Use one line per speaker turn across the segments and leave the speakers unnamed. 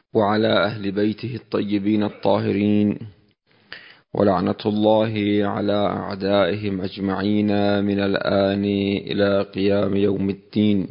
وعلى أهل بيته الطيبين الطاهرين، ولعنة الله على أعدائهم أجمعين من الآن إلى قيام يوم الدين.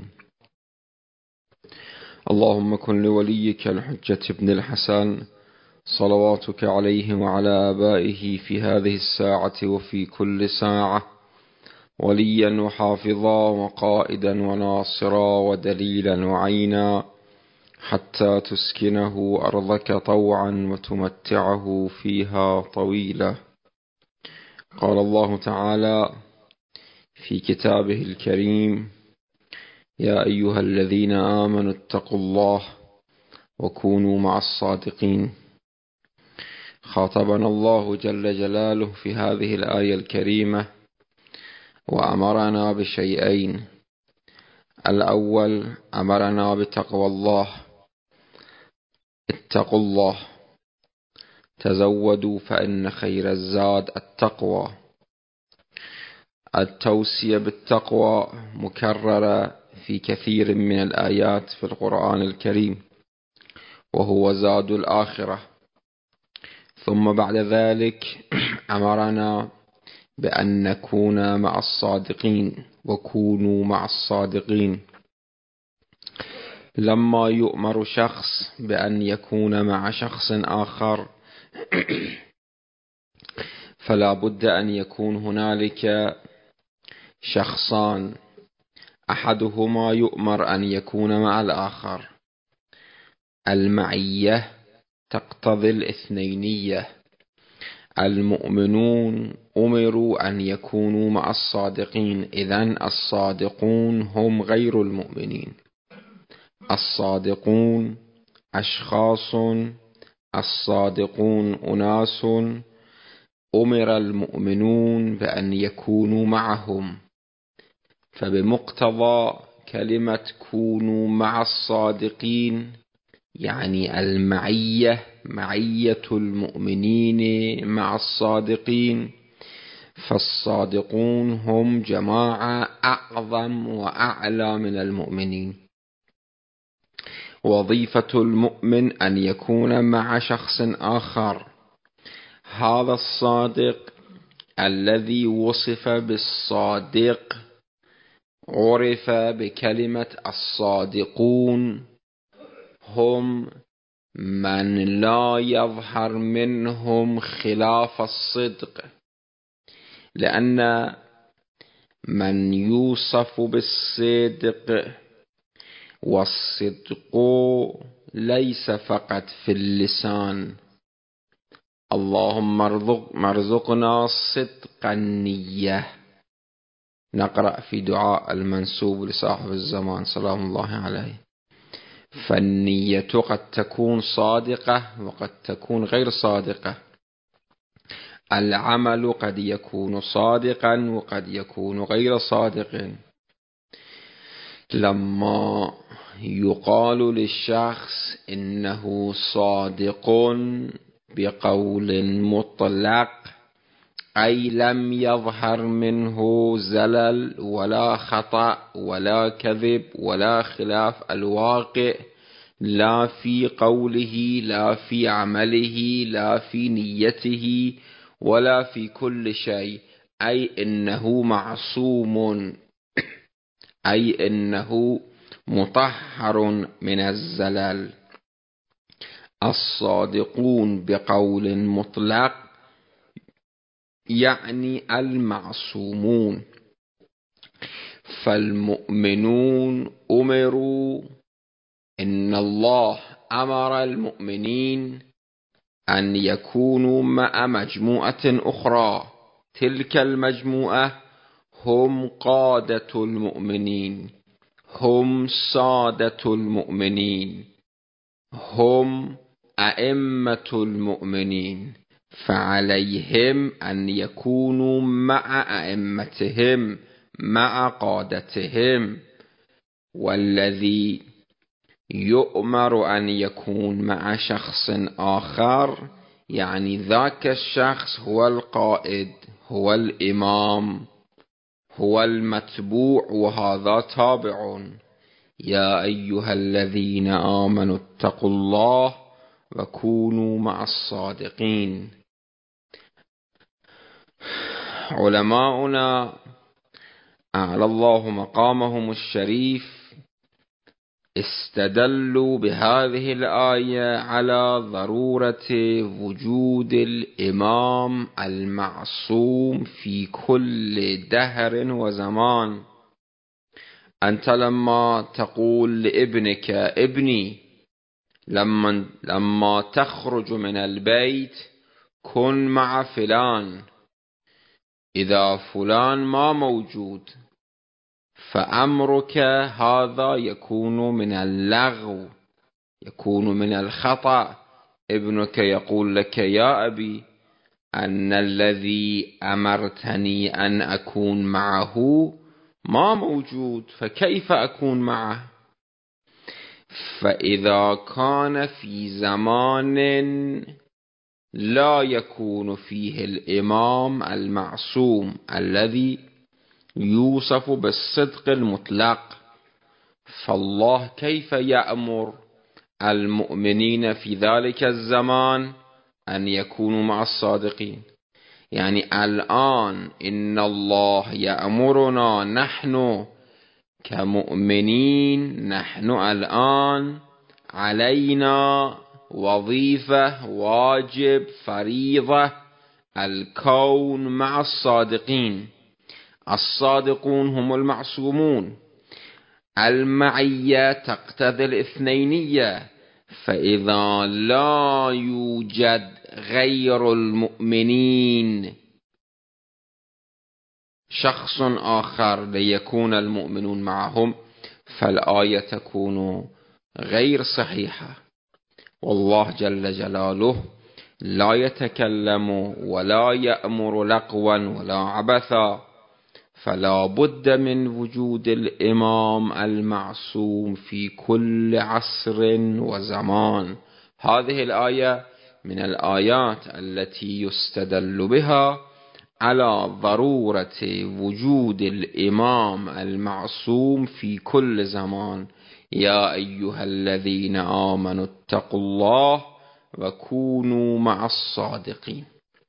اللهم كن لوليك الحجة بن الحسن صلواتك عليه وعلى آبائه في هذه الساعة وفي كل ساعة وليا وحافظا وقائدا وناصرا ودليلا وعينا، حتى تسكنه أرضك طوعا وتمتعه فيها طويلا. قال الله تعالى في كتابه الكريم: يا أيها الذين آمنوا اتقوا الله وكونوا مع الصادقين. خاطبنا الله جل جلاله في هذه الآية الكريمة وأمرنا بشيئين: الأول أمرنا بتقوى الله، اتقوا الله، تزودوا فإن خير الزاد التقوى. التوصية بالتقوى مكررة في كثير من الآيات في القرآن الكريم، وهو زاد الآخرة. ثم بعد ذلك أمرنا بأن نكون مع الصادقين، وكونوا مع الصادقين. لما يؤمر شخص بأن يكون مع شخص آخر فلا بد أن يكون هنالك شخصان، أحدهما يؤمر أن يكون مع الآخر. المعية تقتضي الاثنينية. المؤمنون أمروا أن يكونوا مع الصادقين، إذن الصادقون هم غير المؤمنين. الصادقون أشخاص، الصادقون أناس، أمر المؤمنون بأن يكونوا معهم. فبمقتضى كلمة كونوا مع الصادقين يعني المعية، معية المؤمنين مع الصادقين. فالصادقون هم جماعة أعظم وأعلى من المؤمنين. وظيفة المؤمن أن يكون مع شخص آخر. هذا الصادق الذي وصف بالصادق عرف بكلمة الصادقون، هم من لا يظهر منهم خلاف الصدق، لأن من يوصف بالصدق، والصدق ليس فقط في اللسان. اللهم ارزقنا صدق النية. نقرأ في دعاء المنسوب لصاحب الزمان سلام الله عليه: فالنية قد تكون صادقة وقد تكون غير صادقة. العمل قد يكون صادقا وقد يكون غير صادق. لما يقال للشخص إنه صادق بقول مطلق، أي لم يظهر منه زلل ولا خطأ ولا كذب ولا خلاف الواقع، لا في قوله لا في عمله لا في نيته ولا في كل شيء، أي إنه معصوم، أي إنه مطهر من الزلل. الصادقون بقول مطلق يعني المعصومون. فالمؤمنون أمروا، إن الله أمر المؤمنين أن يكونوا مع مجموعة أخرى. تلك المجموعة هم قادة المؤمنين، هم سادة المؤمنين، هم أئمة المؤمنين. فعليهم أن يكونوا مع أئمتهم، مع قادتهم. والذي يؤمر أن يكون مع شخص آخر يعني ذاك الشخص هو القائد، هو الإمام، هو المتبوع، وهذا تابع. يا أيها الذين آمنوا اتقوا الله وكونوا مع الصادقين. علماؤنا أعلى الله مقامهم الشريف استدلوا بهذه الآية على ضرورة وجود الإمام المعصوم في كل دهر وزمان. أنت لما تقول لابنك ابني لما تخرج من البيت كن مع فلان، إذا فلان ما موجود فأمرك هذا يكون من اللغو، يكون من الخطأ. ابنك يقول لك يا أبي أن الذي أمرتني أن أكون معه ما موجود، فكيف أكون معه؟ فإذا كان في زمان لا يكون فيه الإمام المعصوم الذي يوصف بالصدق المطلق، فالله كيف يأمر المؤمنين في ذلك الزمان أن يكونوا مع الصادقين؟ يعني الآن إن الله يأمرنا نحن كمؤمنين، نحن الآن علينا وظيفة، واجب، فريضة الكون مع الصادقين. الصادقون هم المعصومون. المعية تقتضي الاثنينية، فإذا لا يوجد غير المؤمنين شخص آخر ليكون المؤمنون معهم فالآية تكون غير صحيحة. والله جل جلاله لا يتكلم ولا يأمر لغوا ولا عبثا، فلا بد من وجود الإمام المعصوم في كل عصر وزمان. هذه الآية من الآيات التي يستدل بها على ضرورة وجود الإمام المعصوم في كل زمان. يا أيها الذين آمنوا اتقوا الله وكونوا مع الصادقين.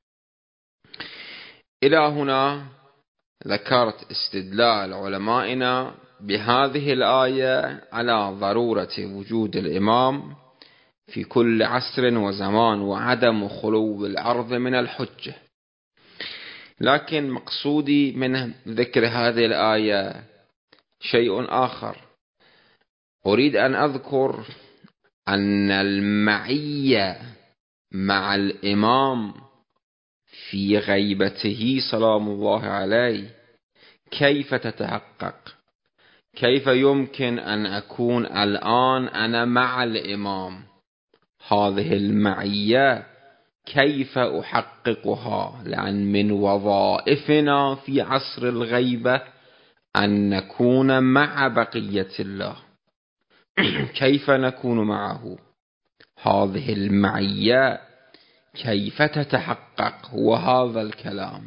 إلى هنا ذكرت استدلال علمائنا بهذه الآية على ضرورة وجود الإمام في كل عصر وزمان وعدم خلو الأرض من الحجة. لكن مقصودي من ذكر هذه الآية شيء آخر. أريد أن أذكر أن المعية مع الإمام في غيبته سلام الله عليه كيف تتحقق؟ كيف يمكن أن أكون الآن أنا مع الإمام؟ هذه المعية كيف أحققها؟ لأن من وظائفنا في عصر الغيبة أن نكون مع بقية الله. كيف نكون معه؟ هذه المعية كيف تتحقق؟ هو هذا الكلام.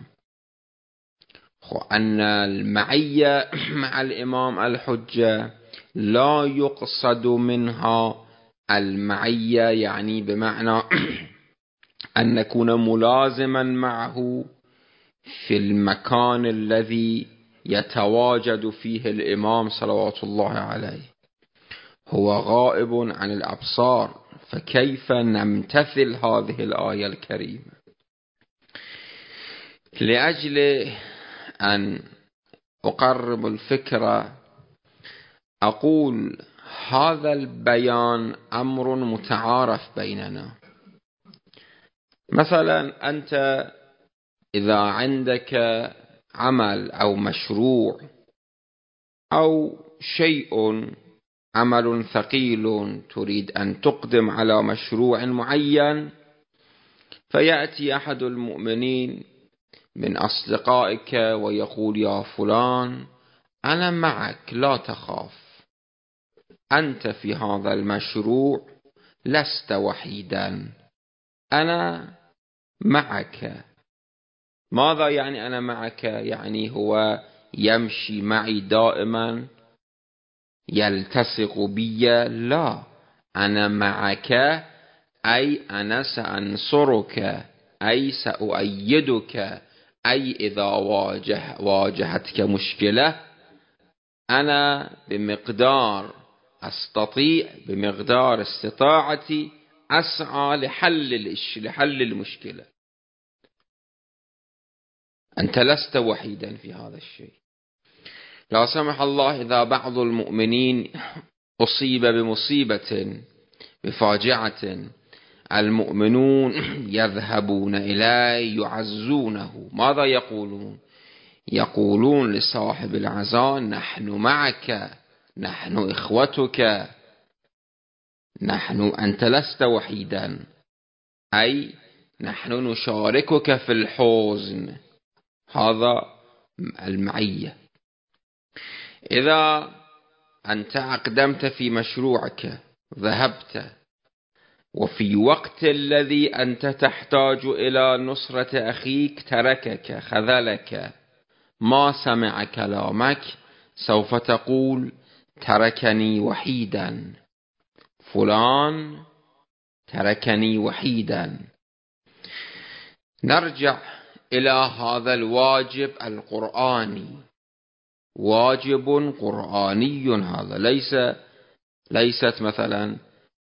أن المعية مع الإمام الحجة لا يقصد منها المعية يعني بمعنى أن نكون ملازما معه في المكان الذي يتواجد فيه الإمام صلوات الله عليه. هو غائب عن الأبصار، فكيف نمتثل هذه الآية الكريمة؟ لأجل أن أقرب الفكرة أقول هذا البيان أمر متعارف بيننا. مثلا أنت إذا عندك عمل أو مشروع أو شيء، عمل ثقيل تريد أن تقدم على مشروع معين، فيأتي أحد المؤمنين من أصدقائك ويقول يا فلان أنا معك لا تخاف، أنت في هذا المشروع لست وحيدا، أنا معك. ماذا يعني أنا معك؟ يعني هو يمشي معي دائما، يلتصق بي؟ لا، أنا معك أي أنا سأنصرك أي سأؤيدك أي إذا واجهتك مشكلة أنا بمقدار أستطيع بمقدار استطاعتي أسعى لحل المشكلة. أنت لست وحيدا في هذا الشيء. لا سمح الله إذا بعض المؤمنين أصيب بمصيبة بفاجعة المؤمنون يذهبون إليه يعزونه، ماذا يقولون؟ يقولون لصاحب العزاء نحن معك، نحن إخوتك، أنت لست وحيدا، أي نحن نشاركك في الحزن. هذا المعية. إذا أنت أقدمت في مشروعك ذهبت وفي وقت الذي أنت تحتاج إلى نصرة أخيك تركك خذلك ما سمع كلامك، سوف تقول تركني وحيدا، فلان تركني وحيدا. نرجع إلى هذا الواجب القرآني، واجب قرآني. هذا ليست مثلا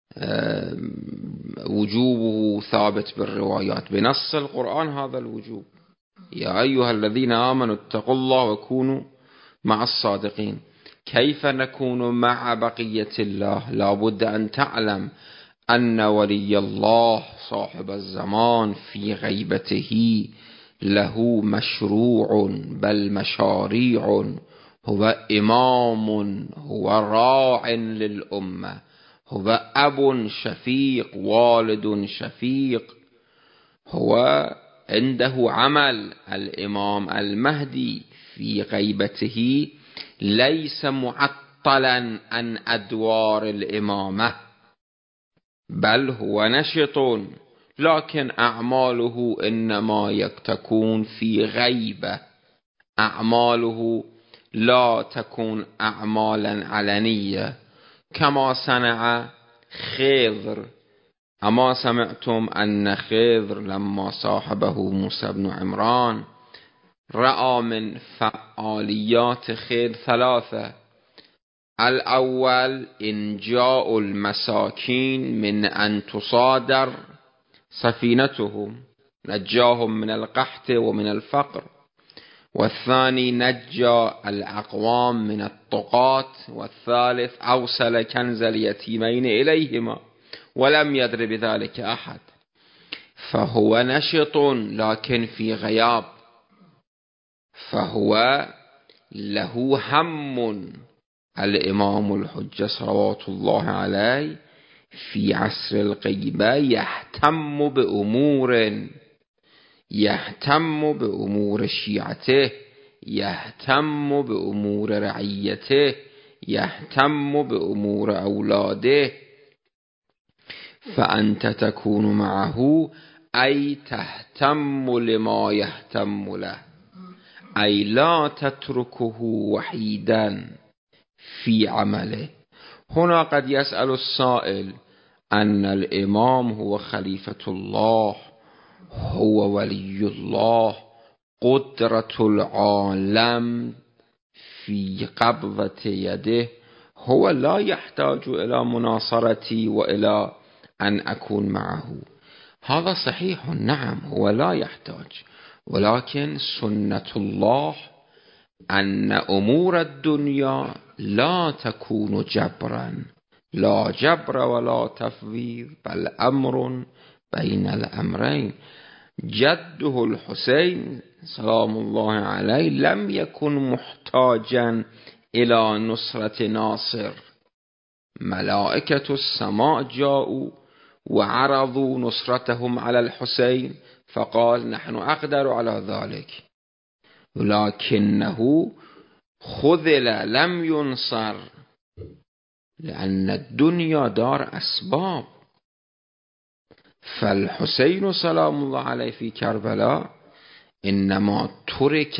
وجوبه ثابت بالروايات، بنص القرآن هذا الوجوب. يا أيها الذين آمنوا اتقوا الله وكونوا مع الصادقين. كيف نكون مع بقية الله؟ لا بد أن تعلم أن ولي الله صاحب الزمان في غيبته له مشروع بل مشاريع، هو إمام، هو راع للأمة، هو أب شفيق، والد شفيق، هو عنده عمل. الإمام المهدي في غيبته ليس معطلا عن أدوار الإمامة، بل هو نشط، لكن أعماله إنما تكون في غيبة، أعماله لا تكون أعمالا علنية كما صنع خضر. أما سمعتم أن خضر لما صاحبه موسى بن عمران رأى من فعاليات خضر ثلاثة: الأول إنجاء المساكين من أن تصادر سفينتهم، نجاهم من القحط ومن الفقر. والثاني نجى الأقوام من الطغاة. والثالث أوصل كنز اليتيمين إليهما ولم يدر بذلك أحد. فهو نشط لكن في غياب، فهو له هم. الإمام الحجة صلوات الله عليه في عصر الغيبة يهتم بأمور شيعته، يهتم بأمور رعيته، يهتم بأمور أولاده. فأنت تكون معه أي تهتم لما يهتم له، أي لا تتركه وحيدا في عمله. هنا قد يسأل السائل أن الإمام هو خليفة الله، هو ولي الله، قدرة العالم في قبضة يده، هو لا يحتاج إلى مناصرتي وإلى أن أكون معه. هذا صحيح، نعم هو لا يحتاج، ولكن سنة الله أن أمور الدنيا لا تكون جبرا، لا جبر ولا تفويض، بل أمر بين الأمرين. جده الحسين سلام الله عليه لم يكن محتاجا إلى نصرة ناصر. ملائكة السماء جاءوا وعرضوا نصرتهم على الحسين، فقال نحن أقدر على ذلك، لكنه خذل لم ينصر، لأن الدنيا دار أسباب. فالحسين سلام الله عليه في كربلاء إنما ترك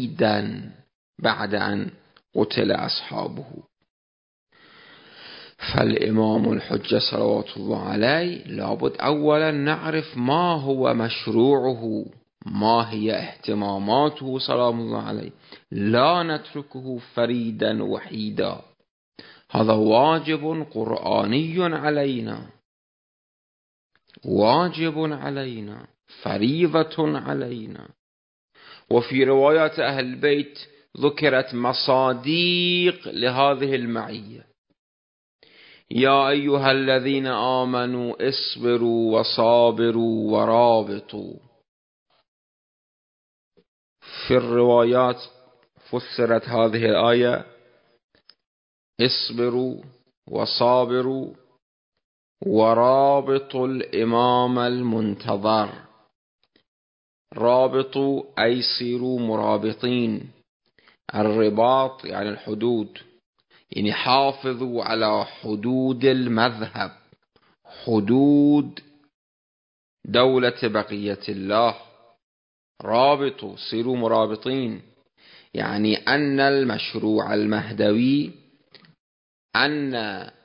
وحيدا بعد أن قتل أصحابه. فالإمام الحجة صلوات الله عليه لابد أولا نعرف ما هو مشروعه، ما هي اهتماماته سلام الله عليه، لا نتركه فريدا وحيدا. هذا واجب قرآني علينا، واجب علينا، فريضة علينا. وفي روايات أهل البيت ذكرت مصاديق لهذه المعية: يا أيها الذين آمنوا اصبروا وصابروا ورابطوا. في الروايات فسرت هذه الآية: اصبروا وصابروا ورابطوا الإمام المنتظر. رابطوا أي صيروا مرابطين. الرباط يعني الحدود، يعني حافظوا على حدود المذهب، حدود دولة بقية الله. رابطوا صيروا مرابطين، يعني أن المشروع المهدوي، أن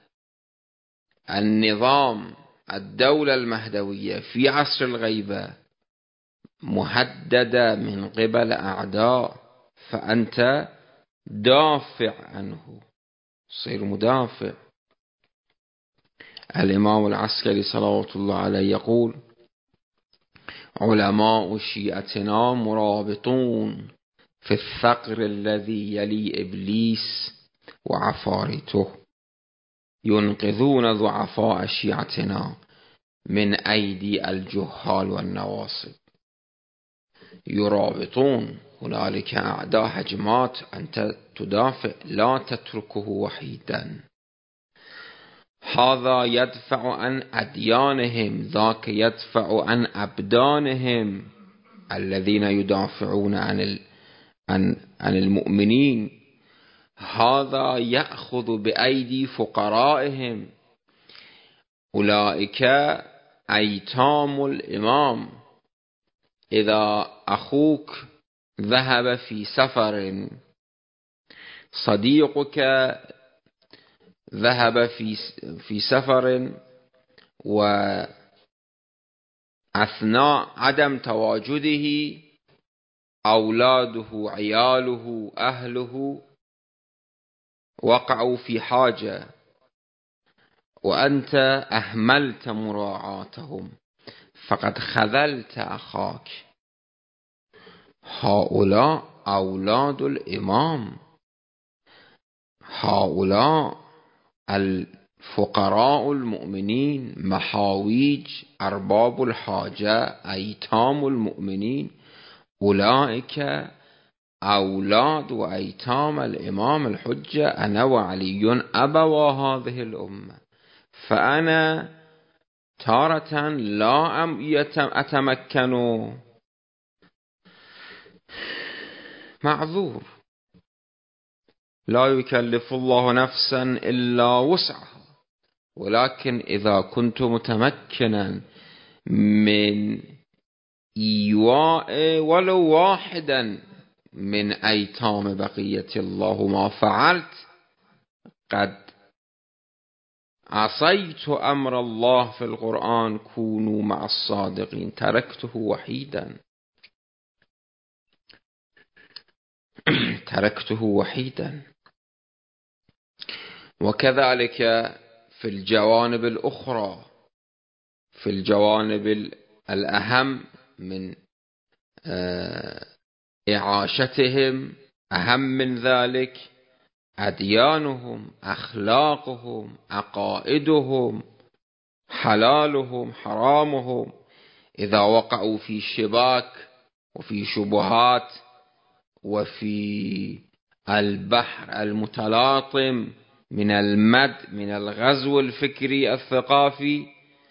النظام الدولة المهدوية في عصر الغيبة مهددة من قبل أعداء، فأنت دافع عنه، صير مدافع. الإمام العسكري صلوات الله عليه يقول: علماء شيعتنا مرابطون في الثغر الذي يلي إبليس وعفاريته، ينقذون ضعفاء شيعتنا من أيدي الجهال والنواصب. يرابطون، هنالك أعداء هجمات، أنت تدافع، لا تتركه وحيدا. هذا يدفع عن أديانهم، ذاك يدفع عن أبدانهم الذين يدافعون عن المؤمنين. هذا يأخذ بأيدي فقرائهم، أولئك أيتام الإمام. إذا أخوك ذهب في سفر، صديقك ذهب في سفر، وأثناء عدم تواجده أولاده، عياله، أهله وقعوا في حاجة، وأنت أهملت مراعاتهم، فقد خذلت أخاك. هؤلاء أولاد الإمام، هؤلاء الفقراء المؤمنين، محاويج أرباب الحاجة، أيتام المؤمنين، أولئك أولاد وأيتام الإمام الحجة. أنا وعلي أبوا هذه الأمة، فأنا تارة لا أتمكن، معذور، لا يكلف الله نفسا إلا وسعها. ولكن إذا كنت متمكنا من إيواء ولو واحدا من أيتام بقية الله ما فعلت، قد عصيت أمر الله في القرآن: كونوا مع الصادقين. تركته وحيدا، تركته وحيدا. وكذلك في الجوانب الأخرى، في الجوانب الأهم من إعاشتهم، أهم من ذلك أديانهم، أخلاقهم، عقائدهم، حلالهم، حرامهم. إذا وقعوا في شباك وفي شبهات وفي البحر المتلاطم من المد، من الغزو الفكري الثقافي،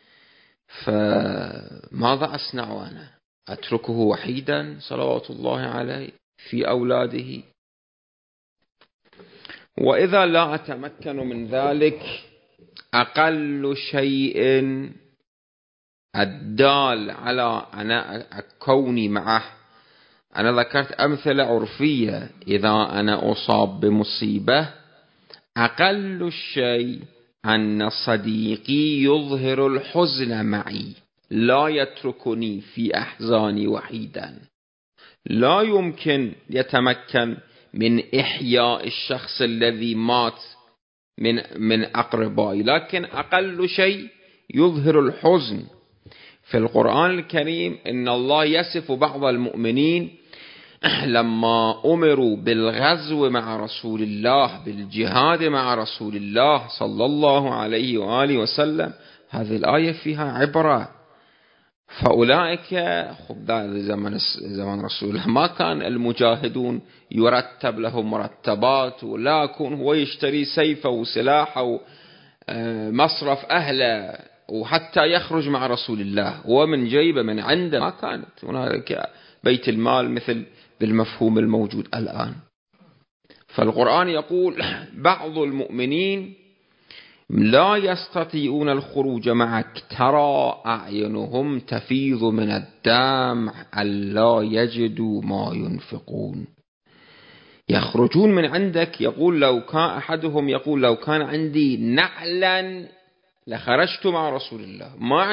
فماذا أصنع أنا؟ أتركه وحيدا صلوات الله عليه في أولاده؟ وإذا لا أتمكن من ذلك، أقل شيء الدال على أنا كوني معه، أنا ذكرت أمثلة عرفية. إذا أنا أصاب بمصيبة، أقل الشيء أن صديقي يظهر الحزن معي لا يتركني في أحزاني وحيدا. لا يمكن يتمكن من إحياء الشخص الذي مات من أقربائي، لكن أقل شيء يظهر الحزن. في القرآن الكريم إن الله يصف بعض المؤمنين لما أمروا بالغزو مع رسول الله، بالجهاد مع رسول الله صلى الله عليه وآله وسلم، هذه الآية فيها عبرة. فأولئك زمن رسول الله ما كان المجاهدون يرتب لهم مرتبات، ولا يكون هو يشتري سيفه وسلاحه ومصرف أهله وحتى يخرج مع رسول الله ومن جيبه من عنده. ما كانت هنالك بيت المال مثل بالمفهوم الموجود الآن. فالقرآن يقول بعض المؤمنين لا يستطيعون الخروج معك ترى أعينهم تفيض من الدمع ألا يجدوا ما ينفقون. يخرجون من عندك، يقول لو كان أحدهم يقول لو كان عندي نعلا لخرجت مع رسول الله.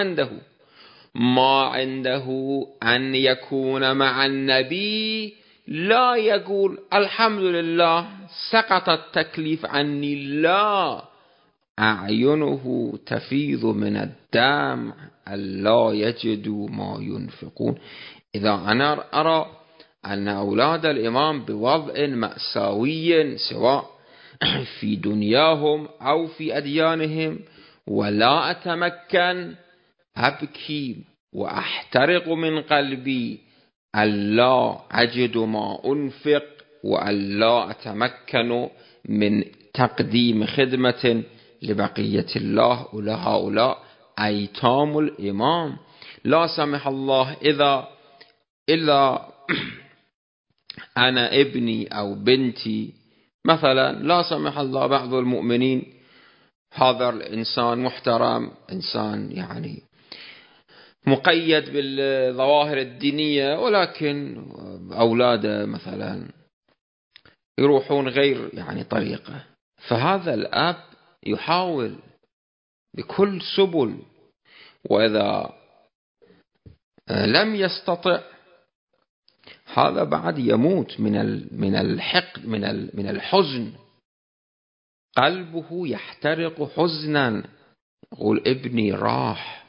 ما عنده أن يكون مع النبي، لا يقول الحمد لله سقط التكليف عني، لا، أعينه تفيض من الدمع ألا يجدوا ما ينفقون. إذا أنا أرى أن أولاد الإمام بوضع مأساوي سواء في دنياهم أو في أديانهم ولا أتمكن، أبكي وأحترق من قلبي ألا أجد ما أنفق وألا أتمكن من تقديم خدمة لبقية الله ولهؤلاء أيتام الإمام. لا سمح الله إذا أنا ابني أو بنتي مثلا، لا سمح الله بعض المؤمنين هذا الإنسان محترم، إنسان يعني مقيد بالظواهر الدينية، ولكن أولاده مثلا يروحون غير يعني طريقة، فهذا الأب يحاول بكل سبل، وإذا لم يستطع هذا بعد يموت من الحقد من الحزن، قلبه يحترق حزنا، يقول ابني راح،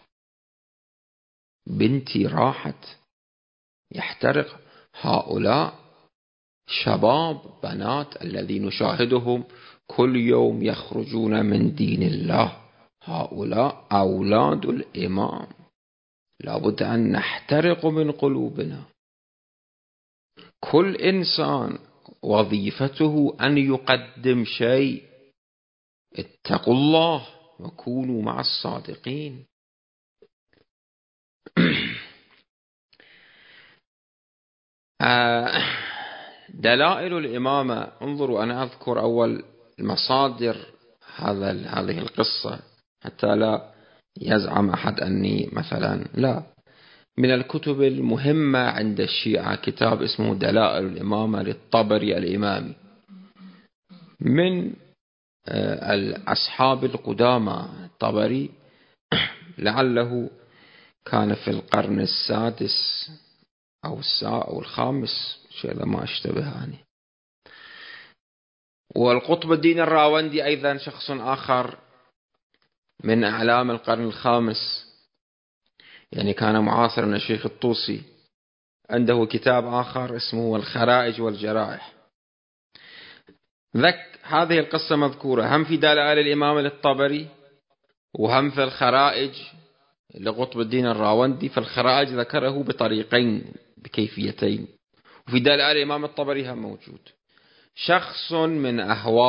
بنتي راحت، يحترق. هؤلاء شباب بنات الذين نشاهدهم كل يوم يخرجون من دين الله، هؤلاء أولاد الإمام، لابد أن نحترق من قلوبنا. كل إنسان وظيفته أن يقدم شيء. اتقوا الله وكونوا مع الصادقين. دلائل الإمامة، انظروا، أنا أذكر أول مصادر هذه القصة حتى لا يزعم أحد أني مثلا لا. من الكتب المهمة عند الشيعة كتاب اسمه دلائل الإمامة للطبري الإمامي، من الأصحاب القدامى. الطبري لعله كان في القرن السادس أو الخامس، شيء ما أشتبه يعني. والقطب الدين الراوندي أيضا شخص آخر من أعلام القرن الخامس، يعني كان معاصرا الشيخ الطوسي، عنده كتاب آخر اسمه الخرائج والجرائح. هذه القصة مذكورة هم في دلائل الإمام للطبري وهم في الخرائج لقطب الدين الراوندي. في الخرائج ذكره بطريقين بكيفيتين، وفي دلائل الإمام الطبري هم موجود. شخص من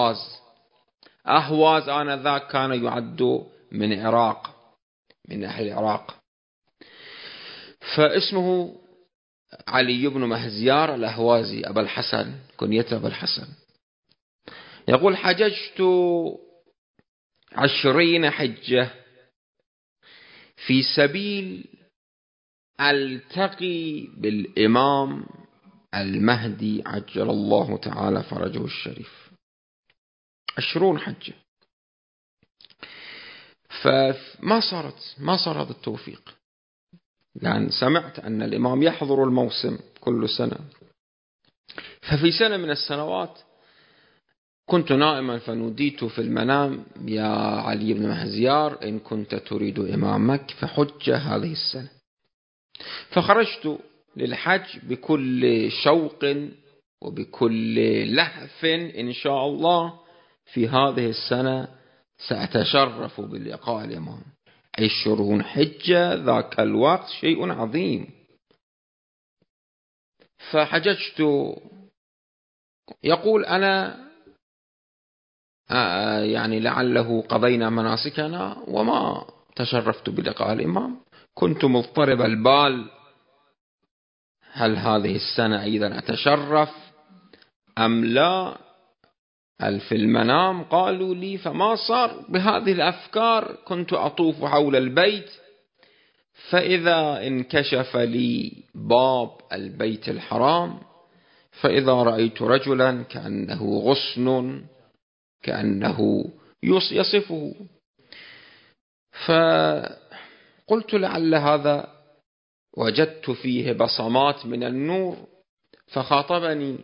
أهواز آنذاك كان يعد من أهل العراق، فاسمه علي بن مهزيار الأهوازي أبا الحسن، كنيته أبا الحسن. يقول حججت 20 حجة في سبيل ألتقي بالإمام المهدي عجل الله تعالى فرجه الشريف. 20 حجة. فما صار هذا التوفيق. يعني سمعت أن الإمام يحضر الموسم كل سنة، ففي سنة من السنوات كنت نائما فنوديت في المنام: يا علي بن مهزيار، إن كنت تريد إمامك فحج هذه السنة. فخرجت للحج بكل شوق وبكل لهف إن شاء الله في هذه السنة سأتشرف بلقاء الإمام. 20 حجة ذاك الوقت شيء عظيم. فحججت، يقول أنا يعني لعله قضينا مناسكنا وما تشرفت بلقاء الإمام، كنت مضطرب البال، هل هذه السنة أيضا أتشرف أم لا؟ هل في المنام قالوا لي؟ فما صار بهذه الأفكار. كنت أطوف حول البيت، فإذا انكشف لي باب البيت الحرام، فإذا رأيت رجلا كأنه غصن، كأنه يصفه، فقلت لعل هذا وجدت فيه بصمات من النور. فخاطبني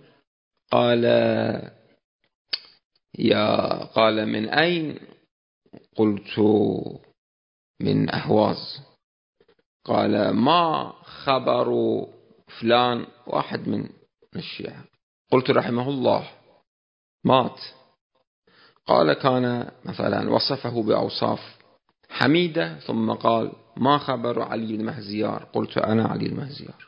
قال من أين؟ قلت من أهواز. قال ما خبر فلان؟ واحد من الشيعة. قلت رحمه الله مات. قال كان مثلا وصفه بأوصاف حميدة، ثم قال ما خبر علي بن مهزيار؟ قلت أنا علي بن مهزيار.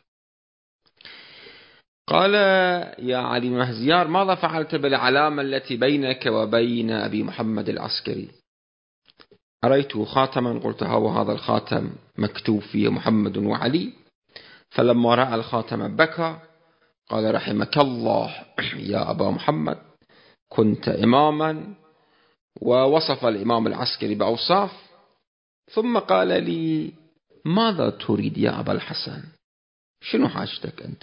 قال يا علي بن مهزيار، ماذا فعلت بالعلامة التي بينك وبين أبي محمد العسكري؟ أريته خاتما، قلت هذا الخاتم مكتوب فيه محمد وعلي. فلما رأى الخاتم بكى، قال رحمك الله يا أبا محمد، كنت إماما. ووصف الإمام العسكري بأوصاف، ثم قال لي ماذا تريد يا أبا الحسن؟ شنو حاجتك أنت؟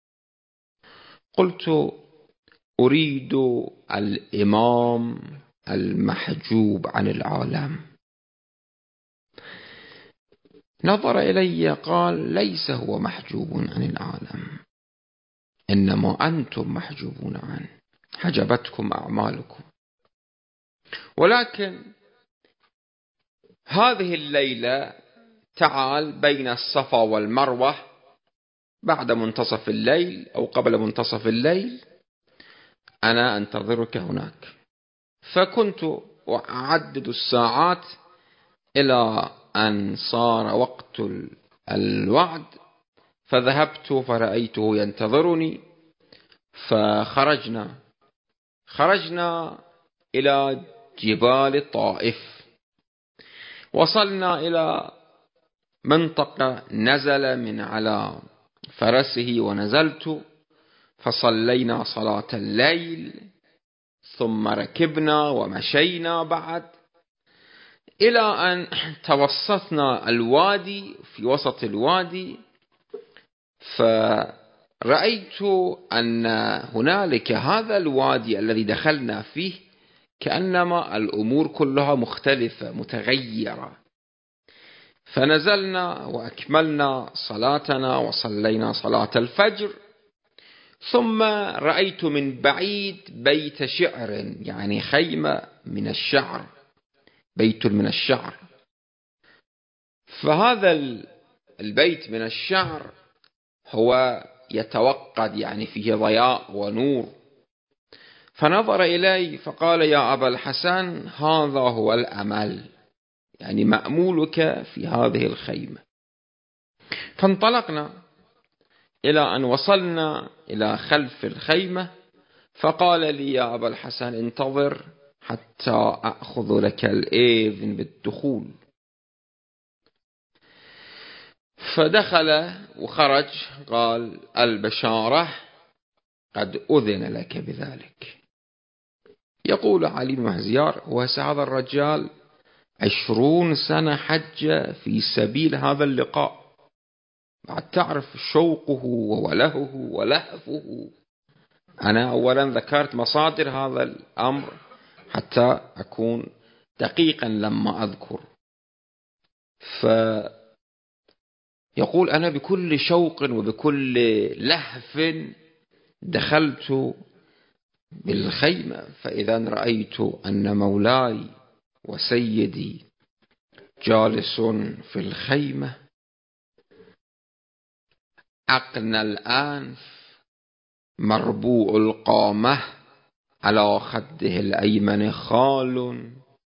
قلت أريد الإمام المحجوب عن العالم. نظر إلي قال ليس هو محجوب عن العالم، إنما أنتم محجوبون عنه، حجبتكم أعمالكم. ولكن هذه الليلة تعال بين الصفا والمروة بعد منتصف الليل أو قبل منتصف الليل، أنا أنتظرك هناك. فكنت أعدد الساعات إلى أن صار وقت الوعد، فذهبت فرأيته ينتظرني. خرجنا إلى جبال الطائف. وصلنا إلى منطقة نزل من على فرسه ونزلت، فصلينا صلاة الليل، ثم ركبنا ومشينا بعد إلى أن توسطنا الوادي. في وسط الوادي فرأيت أن هنالك هذا الوادي الذي دخلنا فيه كأنما الأمور كلها مختلفة متغيرة. فنزلنا وأكملنا صلاتنا وصلينا صلاة الفجر. ثم رأيت من بعيد بيت شعر، يعني خيمة من الشعر، بيت من الشعر. فهذا البيت من الشعر هو يتوقد، يعني فيه ضياء ونور. فنظر إلي فقال يا أبا الحسن، هذا هو الأمل، يعني مأمولك في هذه الخيمة. فانطلقنا إلى أن وصلنا إلى خلف الخيمة، فقال لي يا أبا الحسن انتظر حتى أخذ لك الإذن بالدخول. فدخل وخرج، قال البشارة قد أذن لك بذلك. يقول علي بن مهزيار وهذا الرجال 20 سنة حج في سبيل هذا اللقاء، بعد تعرف شوقه وولهه ولهفه. أنا أولا ذكرت مصادر هذا الأمر حتى أكون دقيقا لما أذكر. فيقول أنا بكل شوق وبكل لهف دخلت بالخيمة، فإذا رأيت أن مولاي وسيدي جالس في الخيمة، أقنى الأنف، مربوع القامة، على خده الأيمن خال،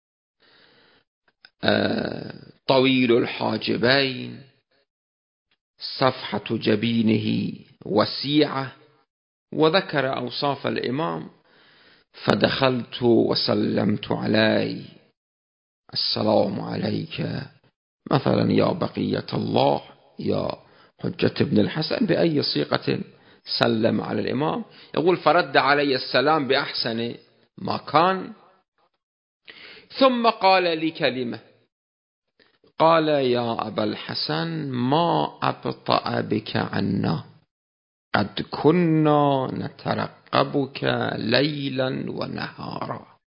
طويل الحاجبين، صفحة جبينه وسيعة، وذكر أوصاف الإمام. فدخلت وسلمت عليه: السلام عليك مثلا يا بقية الله، يا حجة ابن الحسن، بأي صيغة سلم على الإمام. يقول فرد علي السلام بأحسن ما كان، ثم قال لي كلمة، قال: يا أبا الحسن ما أبطأ بك عنا، قد كنا نترقبك ليلا ونهارا.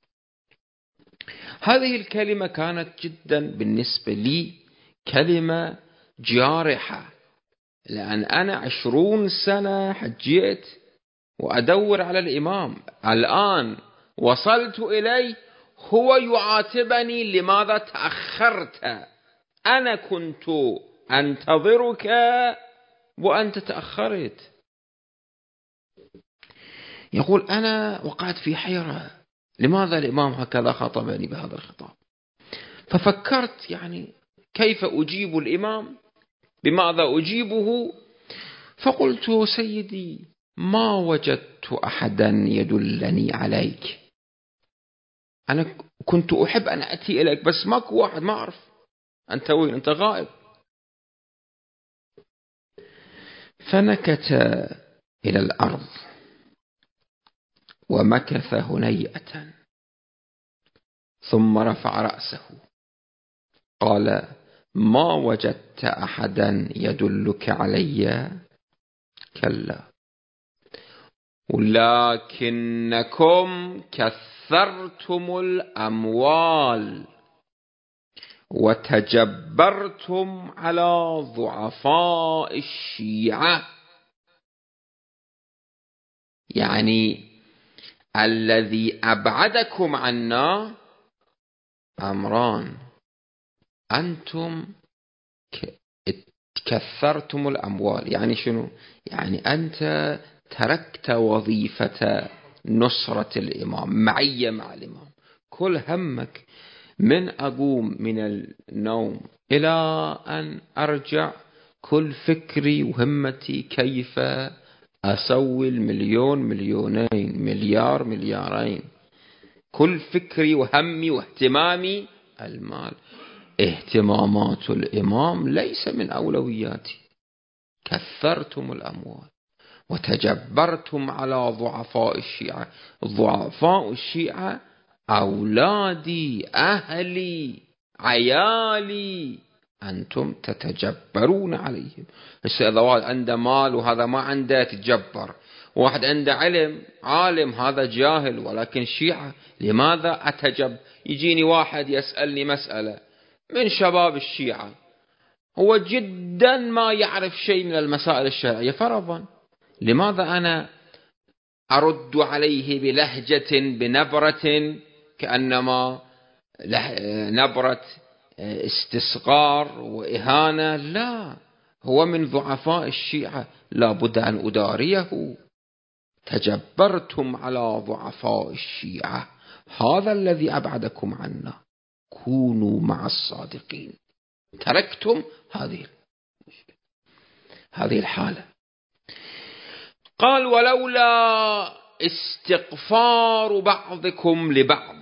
هذه الكلمة كانت جدا بالنسبة لي كلمة جارحة، لأن أنا 20 سنة حجيت وأدور على الإمام، الآن وصلت إليه هو يعاتبني لماذا تأخرت، أنا كنت أنتظرك وأنت تأخرت. يقول أنا وقعت في حيرة، لماذا الإمام هكذا خاطبني بهذا الخطاب؟ ففكرت يعني كيف أجيب الإمام، بماذا أجيبه؟ فقلت: سيدي ما وجدت أحدا يدلني عليك، أنا كنت أحب أن أتي إليك بس ماكو واحد، ما أعرف أنت وين، أنت غائب. فنكت إلى الأرض ومكث هنيئة، ثم رفع رأسه قال: ما وجدت أحدا يدلك علي؟ كلا، ولكنكم كثرتم الأموال وتجبرتم على ضعفاء الشيعة. يعني الذي أبعدكم عنا أمران: أنتم كثرتم الأموال. يعني شنو؟ يعني أنت تركت وظيفة نصرة الإمام، معية مع الإمام، كل همك من أقوم من النوم إلى أن أرجع، كل فكري وهمتي كيف أسوي المليون، مليونين، مليار، مليارين، كل فكري وهمي واهتمامي المال. اهتمامات الإمام ليس من أولوياتي. كثرتم الأموال وتجبرتم على ضعفاء الشيعة. ضعفاء الشيعة أولادي، أهلي، عيالي، أنتم تتجبرون عليهم. إذا واحد عنده مال وهذا ما عنده تتجبر، واحد عنده علم عالم هذا جاهل، ولكن شيعة لماذا أتجب؟ يجيني واحد يسألني مسألة من شباب الشيعة، هو جدا ما يعرف شيء من المسائل الشرعية فرضا، لماذا أنا أرد عليه بلهجة بنبرة كأنما نبرة استصغار وإهانة؟ لا، هو من ضعفاء الشيعة، لا بد أن أداريه. تجبرتم على ضعفاء الشيعة، هذا الذي أبعدكم عنا، كونوا مع الصادقين. تركتم هذه الحالة. قال: ولولا استغفار بعضكم لبعض،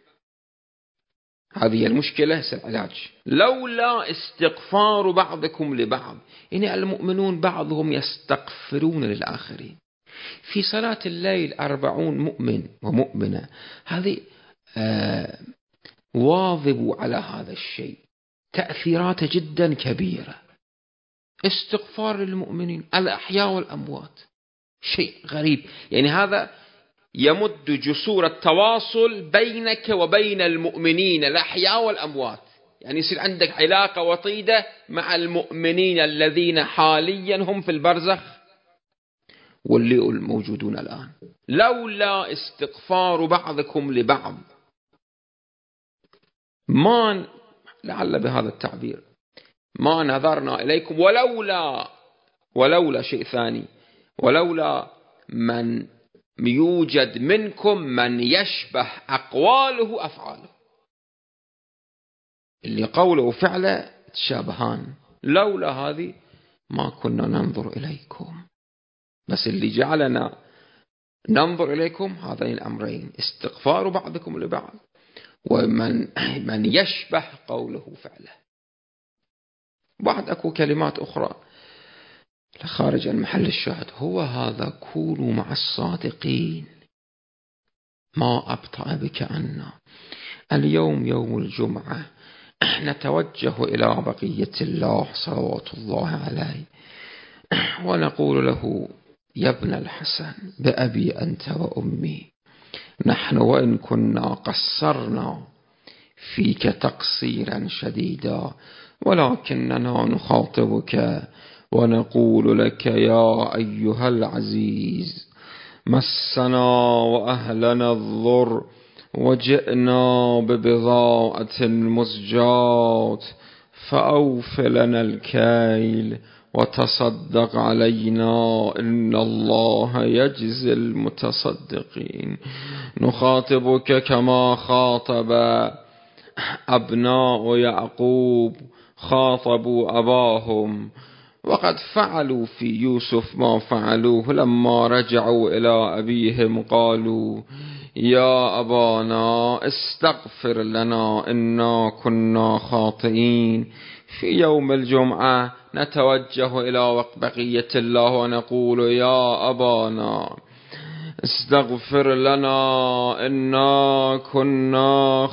هذه المشكلة العلاج. لولا استغفار بعضكم لبعض، يعني المؤمنون بعضهم يستغفرون للآخرين. في صلاة الليل 40 مؤمن ومؤمنة، هذه واظبوا على هذا الشيء، تأثيراته جدا كبيرة. استغفار للمؤمنين الأحياء والأموات، شيء غريب، يعني هذا يمد جسور التواصل بينك وبين المؤمنين الأحياء والأموات. يعني يصير عندك علاقة وطيدة مع المؤمنين الذين حاليا هم في البرزخ واللي الموجودون الآن. لولا استغفار بعضكم لبعض ما، لعل بهذا التعبير، ما نظرنا إليكم، ولولا شيء ثاني، ولولا من يوجد منكم من يشبه أقواله أفعاله، اللي قوله وفعله تشابهان، لولا هذه ما كنا ننظر إليكم. بس اللي جعلنا ننظر إليكم هذين الأمرين، استغفار بعضكم لبعض، ومن يشبه قوله فعله. بعد أكو كلمات أخرى خارج المحل الشاهد، هو هذا كونوا مع الصادقين ما أبطأ بك عنا. اليوم يوم الجمعة نتوجه إلى بقية الله صلوات الله عليه ونقول له يا ابن الحسن بأبي أنت وأمي، نحن وإن كنا قصرنا فيك تقصيرا شديدا ولكننا نخاطبك ونقول لك يا أيها العزيز مسنا وأهلنا الضر وجئنا ببضاعة مزجاة فأوف لنا الكيل وتصدق علينا إن الله يجزي المتصدقين. نخاطبك كما خاطب أبناء يعقوب خاطبوا أباهم، وقد فعلوا في يوسف ما فعلوه لما رجعوا إلى أبيهم قالوا يا أبانا استغفر لنا إنا كنا خاطئين. في يوم الجمعة نتوجه إلى بقية الله ونقول يا أبانا استغفر لنا إنا كنا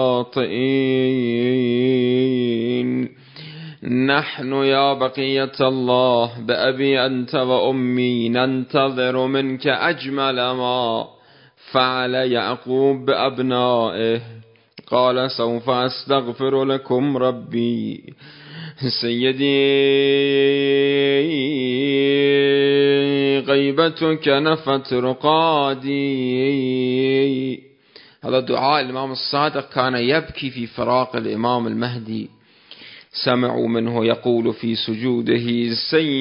خاطئين. نحن يا بقية الله بأبي أنت وأمي ننتظر منك أجمل ما فعل يعقوب بأبنائه، قال سوف أستغفر لكم ربي. سيدي غيبتك نفت رقادي. هذا دعاء الإمام الصادق كان يبكي في فراق الإمام المهدي. سمعوا منه يقول في سجوده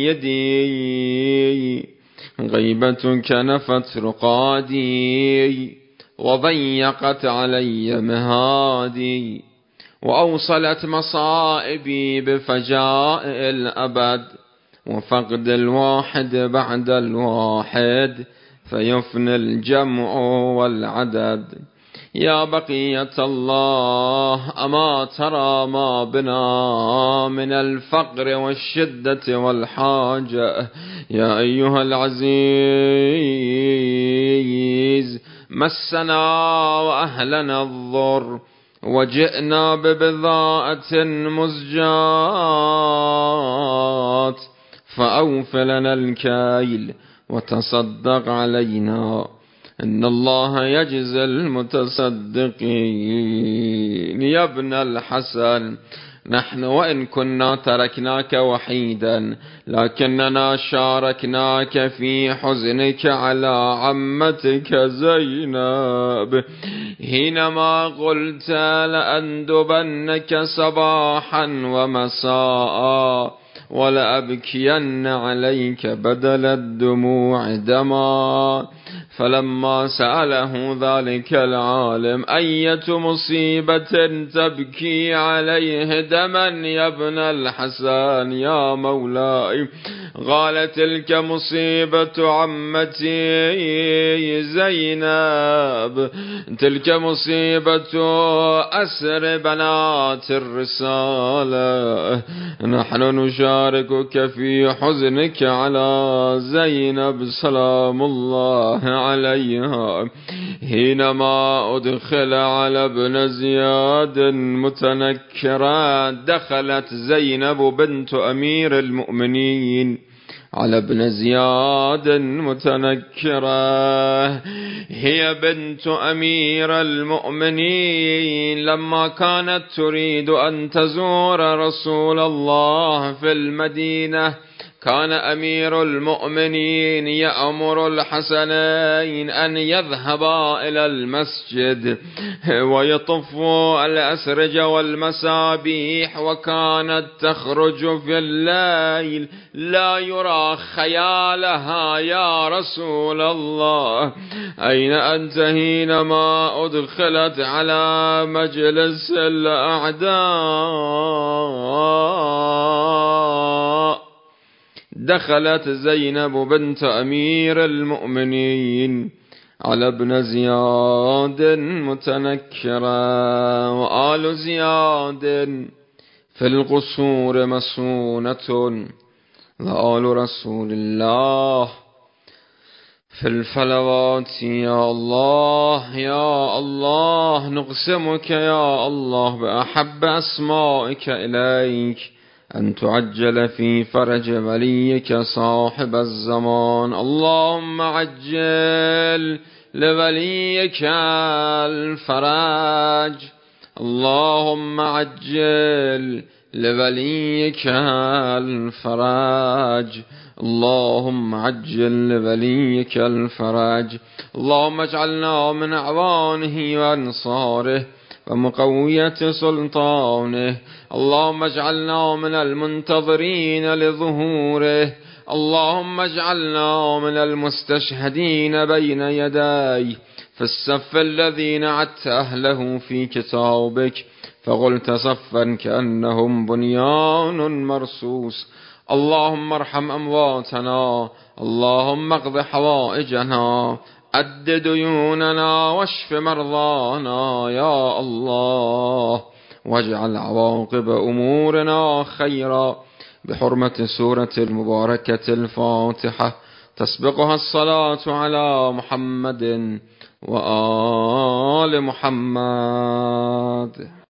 سيدي غيبتك نفت رقادي وضيقت علي مهادي وأوصلت مصائبي بفجاء الأبد وفقد الواحد بعد الواحد فيفني الجمع والعدد. يا بقية الله أما ترى ما بنا من الفقر والشدة والحاجة؟ يا أيها العزيز مسنا وأهلنا الضر وجئنا ببضاعة مزجاة فأوف لنا الكيل وتصدق علينا إن الله يجزي المتصدقين. يا ابن الحسن نحن وإن كنا تركناك وحيدا لكننا شاركناك في حزنك على عمتك زينب حينما قلت لأندبنك صباحا ومساء ولأبكين عليك بدل الدموع دما. فلما سأله ذلك العالم أية مصيبة تبكي عليه دما يا ابن الحسن يا مولاي؟ قال تلك مصيبة عمتي زينب، تلك مصيبة أسر بنات الرسالة، نحن نشاركك في حزنك على زينب سلام الله عليها حينما أدخل على ابن زياد متنكرا. دخلت زينب بنت أمير المؤمنين على ابن زياد متنكرة. هي بنت أمير المؤمنين لما كانت تريد أن تزور رسول الله في المدينة كان أمير المؤمنين يأمر الحسنين أن يذهبا إلى المسجد ويطفوا الأسرج والمسابيح، وكانت تخرج في الليل لا يرى خيالها: يا رسول الله أين أنت حينما أدخلت على مجلس الأعداء؟ دخلت زينب بنت أمير المؤمنين على ابن زياد متنكرة، وآل زياد في القصور مسونة، وآل رسول الله في الفلوات. يا الله يا الله نقسمك يا الله بأحب أسمائك إليك أن تعجل في فرج وليك صاحب الزمان. اللهم عجل لوليك الفرج، اللهم عجل لوليك الفرج، اللهم عجل لوليك الفرج. اللهم اجعلنا من أعوانه وأنصاره ومقوية سلطانه. اللهم اجعلنا من المنتظرين لظهوره. اللهم اجعلنا من المستشهدين بين يديه في الصف الذي نعت أهله في كتابك فقلت صفا كأنهم بنيان مرصوص. اللهم ارحم أمواتنا، اللهم اقض حوائجنا، أد ديوننا، واشف مرضانا يا الله، واجعل عواقب أمورنا خيرا، بحرمة سورة المباركة الفاتحة تسبقها الصلاة على محمد وآل محمد.